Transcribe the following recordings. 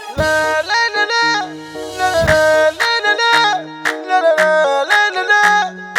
لا لا لا لا لا لا لا لا لا لا لا لا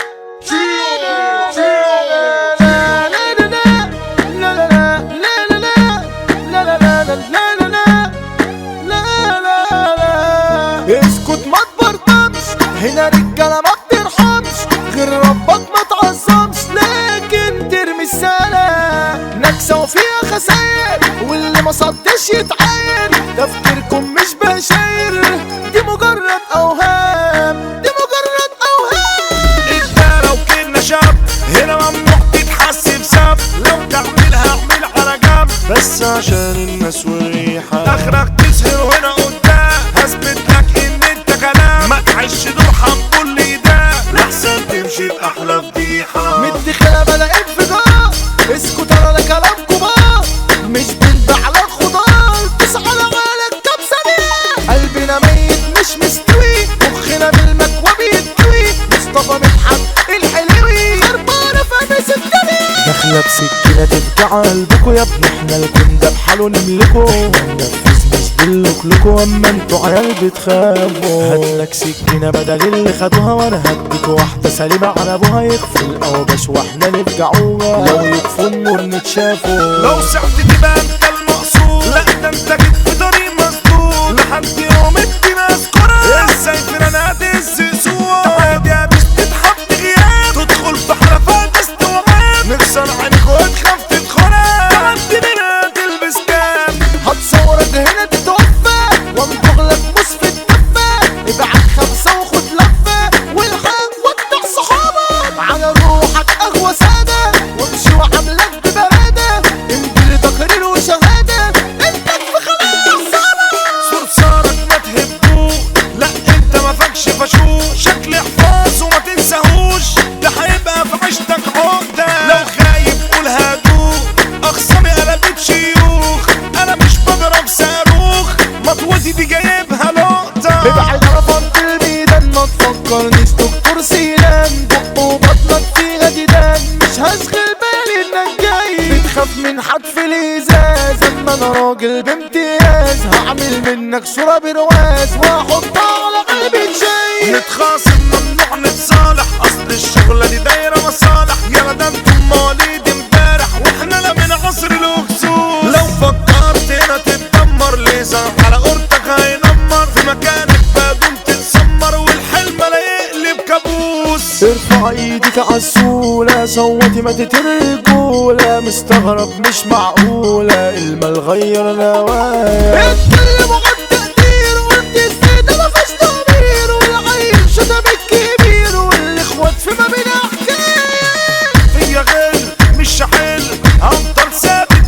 اسكت ما تبرطمش، هنا رجاله ما بترحمش، غير ربك ما تعظمش، لكن ترمي السلام نكسه وفيها خسائر، واللي ما صدش يتعاير، تفكيركم مش بشاير، دي مجرد اوهام، دي مجرد اوهام. انت لو كنا شاب هنا ممنوع تتحسب سب، لو تعملها اعمل على جنب، بس عشان الناس والريحة اخرك تسهر هنا قدام، هثبت لك ان انت كلام، ما تعيش دور حنقول لي ده، لحسن تمشي باحلى فضيحة. مدخلة بلا انفجار، اسكت انا ده كلام كبار، مش بنبيع على الخضار، دوس على غالك كام ثانية، قلبنا ميت مش مستوي، مخنا بالمكوى بيتكوي، مصطفى مدحت الحلوي، خربانة فامس الدنيا، داخلة بسكينة تفجع قلبكوا يا ابني، احنا الكون ده بحاله نملكه، احنا ننفذ مش بنلوكلكوا، اما انتوا عيال بتخافوا، هاتلك سكينة بدل اللي خدوها، وانا هديكوا واحدة سليمة على ابوها، يخفوا الاوباش واحنا نفجعوها، لو يكفوا النور نتشافوا، لو سعت تبقى انت المقصود، لا ده انت جيت في طريق مسدود، لحد يوم الدين اذكرها، ازاي في رنات السوق، تعادي مش تتحط غياب، تدخل في حلفات استوعاب، نكسر عينك وتخاف تدخلها، تعدي منها تلبس كام، هتصورك هنا تتوفى، وانبغ لك موس في الدفة، ابعت 5 وخد لفة، والحق ودع صحابك، على روحك قهوة سادة، وامشي وعاملك ببرادة، انجلي تقرير وشهادة، انت في خلاص صرصارك ما تهبوه، لا انت ما فاكش فشوش، شكل احفاظ وما تنساهوش، ده هيبقى في عيشتك عقدة، لو خايف قول هادوه، اخصامي قلبت شيوخ، انا مش بضرب صاروخ، مطوتي دي جايبها لقطة، ابعد على فرط الميدان، ما تفكرنيش دكتور سيلان، بق وبطنك فيها ديدان، مش هشغل بالي انك جاي، بتخاف من حتف الازاز، اما انا راجل بامتياز، هعمل منك صورة برواز، واحطها على قلبي شاي، نتخاصم ممنوع نتصالح، اصل الشغلة دي دايرة مصالح، يلا ده انتم مواليد امبارح، واحنا لا من عصر الاكسوس، لو فكرت هنا تتدمر، لسان على قرطك هينمر، في مكانك بدون تتسمر، والحلم لا يقلب كابوس، ارفع ايدك عالسولة، صوتي ما تترجولة، مستغرب مش معقولة، المال غير نوايا، اتكلموا عن تقدير، قلت السيدة مفيش تقدير، والعيل شتم الكبير، والاخوات في ما بينا حكاية، فيا غل مش هحل، هفضل ثابت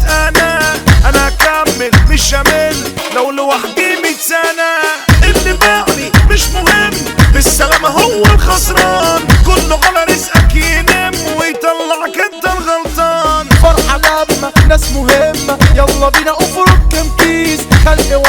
انا هكمل مش همل، لو لوحدي 100 سنة، اللي باعني مش مهم، بالسلامة هو الخسران، كله على رزقك ينام، ويطلعك انت الغلطان، فرحة لما ناس مهمة، يلا بينا افرك كام كيس، خلق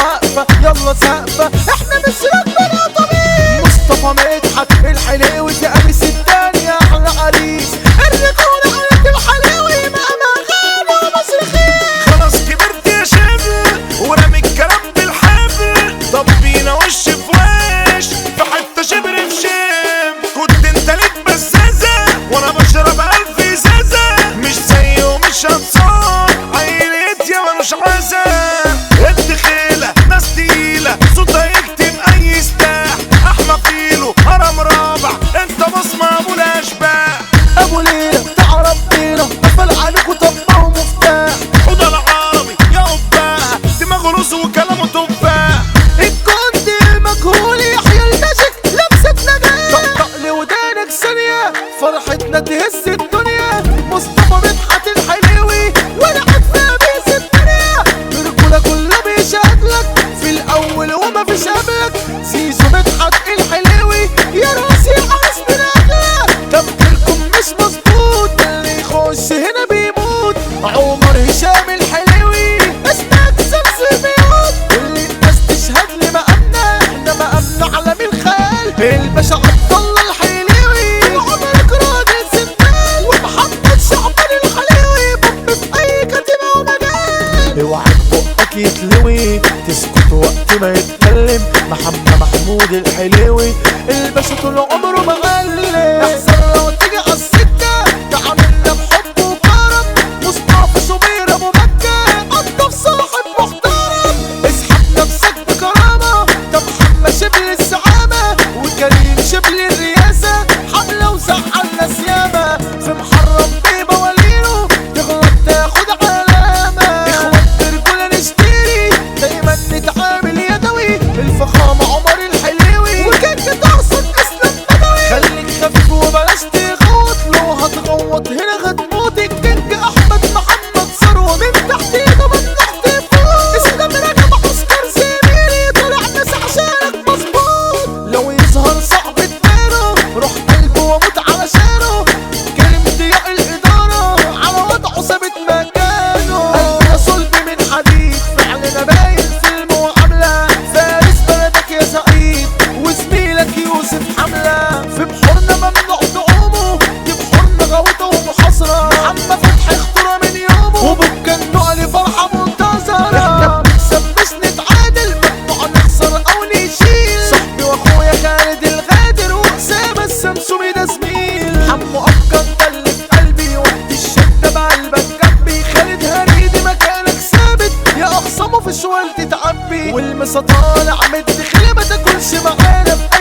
تتلوي، تسكت وقت ما يتكلم محمود الحليوي، الباشا طول عمره مغلب. احذر لو تيجي عالسكة تعاملنا بحب وكرم، مصطفى شوبير ابو مكة انضف صاحب محترم. اسحب نفسك بكرامة، ده محمد شبل الزعامة وكريم شبل الرياسة، حملة وزعل ناس ياما في محرم بموالينه، تغلط تاخد علامة. اخوات برجولة نشتري دايما نتعامل يدوي، الفخامة عمر الحليوي وكان تقصد اسلام بدوي. خليك خفيف وبلاش تغوط، لو هتغوط هنا هتموت. الكينج احمد محمد ثروة من تحت ايده من تحت فوق، اسلام رجب عسكر زميلي طلع ناس عشانك مظبوط. لو يظهر صعب تبانه روح قلبه واموت علشانه، كريم ضياء الادارة على وضعه ثابت مكانه. قلبنا صلب من حديد فعلنا باين في المعاملة، فارس بلدك يا سعيد وزميلك يوسف حملة. في بحورنا ممنوع تعومه، دي بحورنا غوطة ومحاصرة، محمد فتحي اخترى من يومه وبكا النقل فرحة منتظرة. احنا بنكسب مش نتعادل، ممنوع نخسر او نشيل. صاحبي واخويا خالد الغادر واسامة السمسومي ده زميل. حمو افكار ده اللي في قلبي وقت الشدة بقلبك جنبي، خالد هريدي مكانك ثابت يا اخصامه في شوال تتعبي، والمسا طالع مد خلي ما تاكلش معانا.